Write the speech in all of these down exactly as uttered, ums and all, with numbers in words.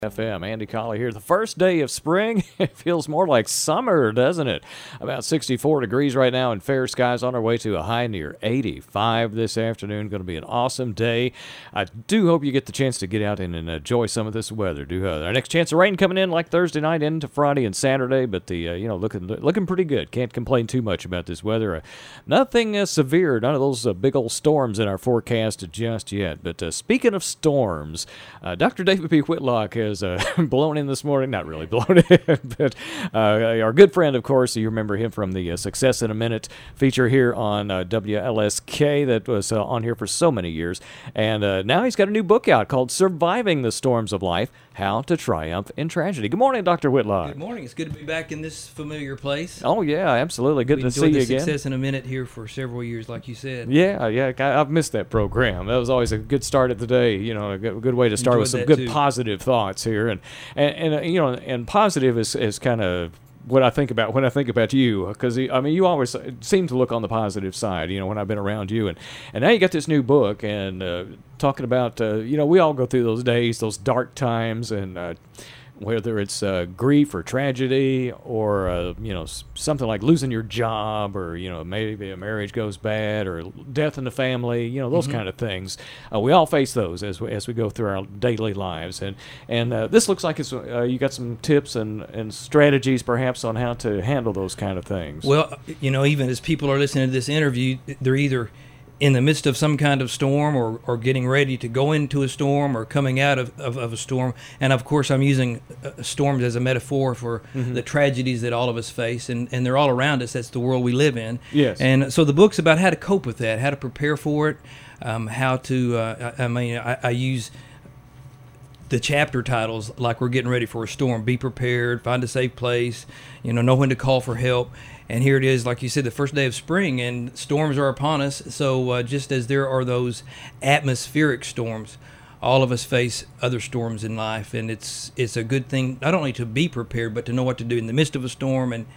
F M. Andy Colley here. The first day of spring. It feels more like summer, doesn't it? About sixty-four degrees right now and fair skies, on our way to a high near eighty-five this afternoon. Going to be an awesome day. I do hope you get the chance to get out and, and enjoy some of this weather. Do uh, our next chance of rain coming in like Thursday night into Friday and Saturday, but the uh, you know looking looking pretty good. Can't complain too much about this weather. Uh, nothing uh, severe. None of those uh, big old storms in our forecast just yet. But uh, speaking of storms, uh, Doctor David P. Whitlock has is uh, blown in this morning. Not really blown in, but uh, our good friend, of course, you remember him from the uh, Success in a Minute feature here on uh, W L S K that was uh, on here for so many years. And uh, now he's got a new book out called Surviving the Storms of Life, How to Triumph in Tragedy. Good morning, Doctor Whitlock. Good morning. It's good to be back in this familiar place. Oh, yeah, absolutely. Good we to see you again. Success in a Minute here for several years, like you said. Yeah, yeah. I, I've missed that program. That was always a good start of the day, you know, a good, good way to start Enjoyed with some that good too. positive thoughts here. And, and, and uh, you know, and positive is, is kind of what I think about when I think about you, because I mean, you always seem to look on the positive side, you know, when I've been around you. And, and now you got this new book and uh, talking about, uh, you know, we all go through those days, those dark times, and uh, whether it's uh, grief or tragedy or, uh, you know, s- something like losing your job or, you know, maybe a marriage goes bad or death in the family, you know, those Mm-hmm. kind of things. Uh, we all face those as we, as we go through our daily lives. And, and uh, this looks like it's uh, you got some tips and, and strategies perhaps on how to handle those kind of things. Well, you know, even as people are listening to this interview, they're either in the midst of some kind of storm or, or getting ready to go into a storm or coming out of, of, of a storm. And, of course, I'm using uh, storms as a metaphor for mm-hmm. the tragedies that all of us face, and, and they're all around us. That's the world we live in. Yes. And so the book's about how to cope with that, how to prepare for it, um, how to, uh, I, I mean, I, I use the chapter titles like we're getting ready for a storm. Be prepared, find a safe place, you know, know when to call for help. And here it is, like you said, the first day of spring, and storms are upon us. So uh, just as there are those atmospheric storms, all of us face other storms in life. And it's it's a good thing not only to be prepared, but to know what to do in the midst of a storm. And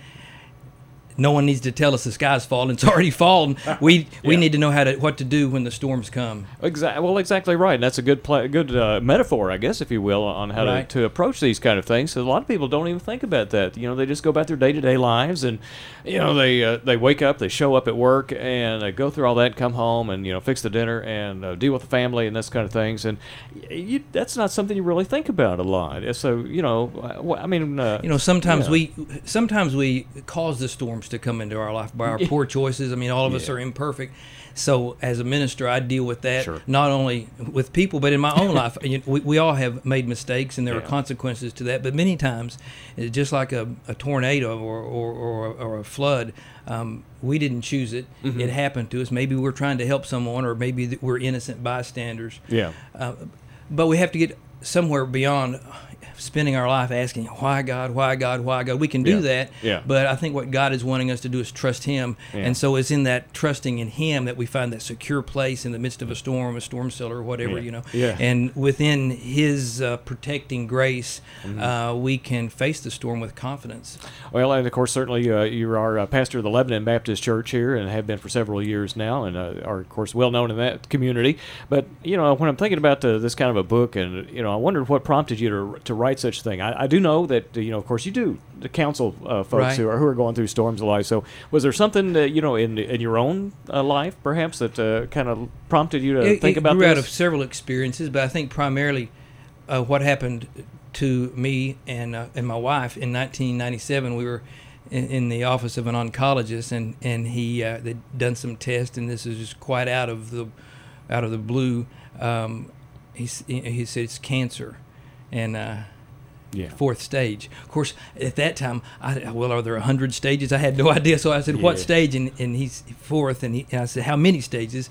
no one needs to tell us the sky's falling. It's already fallen. We we Yeah. need to know how to what to do when the storms come. Exactly. Well, exactly right. And that's a good pla good uh, metaphor, I guess, if you will, on how Right. to, to approach these kind of things. So a lot of people don't even think about that. You know, they just go about their day-to-day lives, and you know, they uh, they wake up, they show up at work, and they go through all that, come home, and you know, fix the dinner and uh, deal with the family and this kind of things. And you, that's not something you really think about a lot. So you know, uh, I mean, uh, You know, sometimes yeah. we sometimes we cause the storms to come into our life by our poor choices. I mean, all of us Yeah. are imperfect. So as a minister, I deal with that Sure. not only with people, but in my own life. You know, we, we all have made mistakes, and there Yeah. are consequences to that. But many times, it's just like a, a tornado or, or, or, or a flood, um, we didn't choose it. Mm-hmm. It happened to us. Maybe we're trying to help someone, or maybe that we're innocent bystanders. yeah. Uh, but we have to get somewhere beyond spending our life asking, why God, why God, why God? We can do Yeah. that, Yeah. but I think what God is wanting us to do is trust Him. Yeah. And so it's in that trusting in Him that we find that secure place in the midst of a storm, a storm cellar, or whatever, Yeah. you know. Yeah. And within His uh, protecting grace, Mm-hmm. uh, we can face the storm with confidence. Well, and of course, certainly uh, you are a pastor of the Lebanon Baptist Church here and have been for several years now, and uh, are, of course, well known in that community. But, you know, when I'm thinking about uh, this kind of a book, and, you know, I wondered what prompted you to to write such a thing. I, I do know that, you know, of course, you do to counsel uh, folks Right. who are who are going through storms of life. So was there something, that, you know, in in your own uh, life, perhaps, that uh, kind of prompted you to It, think it about grew this? out of several experiences, but I think primarily uh, what happened to me and uh, and my wife in nineteen ninety-seven. We were in, in the office of an oncologist, and and he uh, they'd done some tests, and this is just quite out of the out of the blue. Um, he s- he said it's cancer, and. Uh, Yeah. Fourth stage. Of course, at that time, I, well, are there a hundred stages? I had no idea. So I said, "What Yeah. stage?" And, and he's fourth, and, he, and I said, "How many stages?"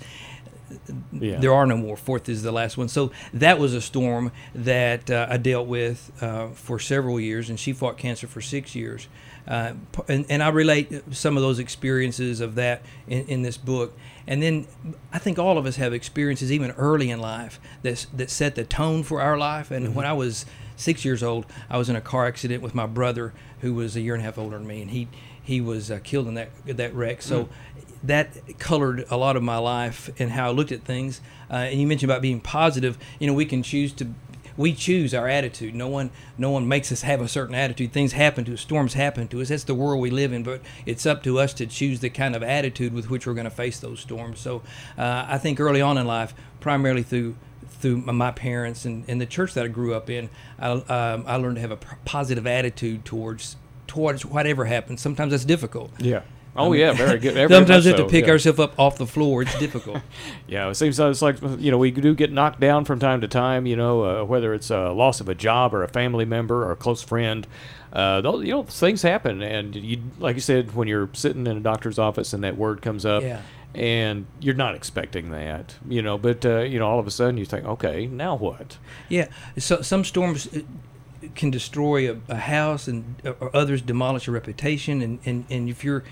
Yeah. There are no more. Fourth is the last one. So that was a storm that uh, I dealt with uh, for several years, and she fought cancer for six years. Uh, p- and, and I relate some of those experiences of that in, in this book. And then I think all of us have experiences, even early in life, that that set the tone for our life. And Mm-hmm. when I was six years old, I was in a car accident with my brother, who was a year and a half older than me, and he he was uh, killed in that that wreck. So. Mm. That colored a lot of my life and how I looked at things. Uh, and you mentioned about being positive. You know, we can choose to we choose our attitude. No one, no one makes us have a certain attitude. Things happen to us. Storms happen to us. That's the world we live in. But it's up to us to choose the kind of attitude with which we're going to face those storms. So uh, I think early on in life, primarily through through my parents and, and the church that I grew up in, I, um, I learned to have a positive attitude towards towards whatever happens. Sometimes that's difficult. Yeah. Oh, I mean, yeah, very good. Very sometimes we have so, to pick yeah. ourselves up off the floor. It's difficult. Yeah, it seems it's like, you know, we do get knocked down from time to time, you know, uh, whether it's a loss of a job or a family member or a close friend. Uh, those, you know, things happen. And, you, like you said, when you're sitting in a doctor's office and that word comes up, yeah. and you're not expecting that, you know, but, uh, you know, all of a sudden you think, okay, now what? Yeah, so some storms can destroy a, a house, and or others demolish a reputation, and, and, and if you're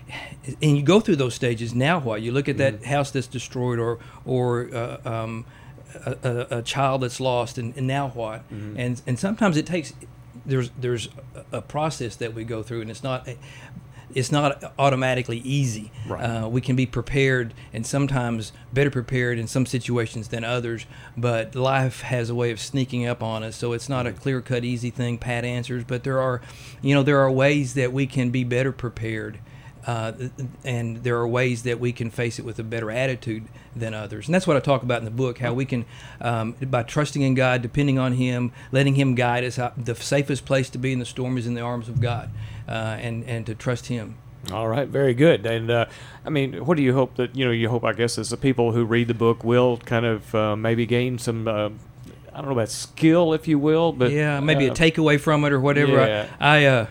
and you go through those stages, now what? You look at that mm-hmm. house that's destroyed, or or uh, um, a, a, a child that's lost, and, and now what? Mm-hmm. And and sometimes it takes there's there's a process that we go through, and it's not it's not automatically easy. Right. Uh, we can be prepared, and sometimes better prepared in some situations than others, but life has a way of sneaking up on us, so it's not a clear-cut, easy thing, pat answers, but there are, you know, there are ways that we can be better prepared, uh, and there are ways that we can face it with a better attitude than others. And that's what I talk about in the book, how we can, um, by trusting in God, depending on Him, letting Him guide us. The safest place to be in the storm is in the arms of God, uh, and, and to trust Him. All right, very good. And, uh, I mean, what do you hope that, you know, you hope, I guess, as the people who read the book will kind of uh, maybe gain some, uh, I don't know about skill, if you will, but... Yeah, maybe uh, a takeaway from it or whatever. Yeah. I, I, uh,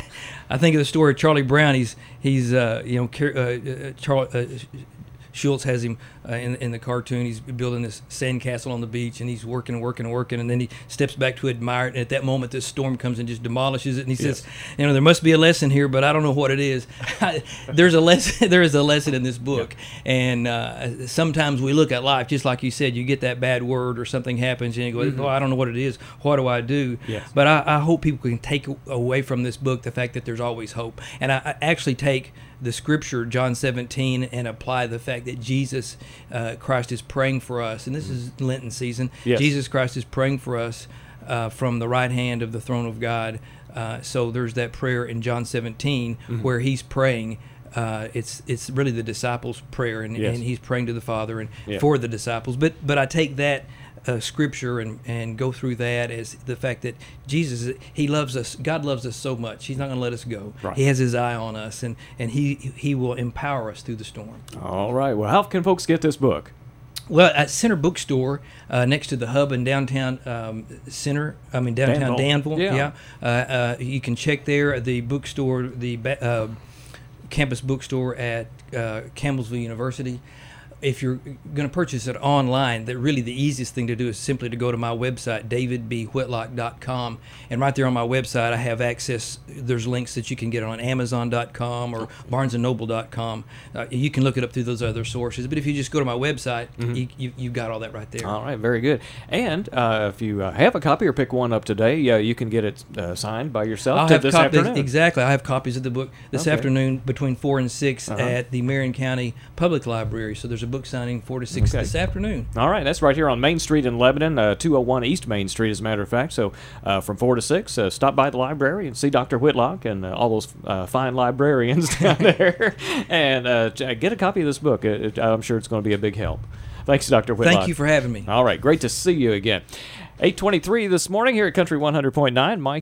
I think of the story of Charlie Brown. He's, he's uh, you know, uh, Charlie... Uh, Schultz has him uh, in, in the cartoon. He's building this sandcastle on the beach, and he's working and working and working, and then he steps back to admire it, and at that moment this storm comes and just demolishes it, and he yes. says, you know, there must be a lesson here, but I don't know what it is. There's a lesson. There is a lesson in this book, yeah. and uh, sometimes we look at life, just like you said, you get that bad word or something happens, and you go, mm-hmm. oh, I don't know what it is. What do I do? Yes. But I, I hope people can take away from this book the fact that there's always hope, and I, I actually take the scripture, John seventeen, and apply the fact that Jesus uh, Christ is praying for us. And this is Lenten season. Yes. Jesus Christ is praying for us uh, from the right hand of the throne of God. Uh, so there's that prayer in John seventeen mm-hmm. where he's praying. Uh, it's it's really the disciples' prayer, and, yes. and he's praying to the Father and yeah. for the disciples. But but I take that uh, scripture and, and go through that as the fact that Jesus, he loves us. God loves us so much. He's not going to let us go. Right. He has his eye on us, and, and he he will empower us through the storm. All right. Well, how can folks get this book? Well, at Center Bookstore, uh, next to the Hub in downtown um, Center, I mean downtown Danville. Danville. Yeah. yeah. Uh, uh, you can check there. The bookstore, the uh, campus bookstore at uh, Campbellsville University. If you're going to purchase it online, that really the easiest thing to do is simply to go to my website, david b whitlock dot com, and right there on my website I have access. There's links that you can get on amazon dot com or barnes and noble dot com. Uh, you can look it up through those other sources, but if you just go to my website, mm-hmm. you, you, you've got all that right there. All right, very good. And uh, if you uh, have a copy or pick one up today, uh, you can get it uh, signed by yourself I'll to have this copies, afternoon. Exactly. I have copies of the book this Okay. afternoon between four and six Uh-huh. at the Marion County Public Library. So there's a book signing four to six Okay. this afternoon. All right, that's right here on Main Street in Lebanon, uh, two oh one East Main Street, as a matter of fact. So uh, from four to six, uh, stop by the library and see Doctor Whitlock and uh, all those uh, fine librarians down there, and uh, get a copy of this book. It, it, I'm sure it's going to be a big help. Thanks, Doctor Whitlock. Thank you for having me. All right, great to see you again. eight twenty-three this morning here at Country one hundred point nine. Mike.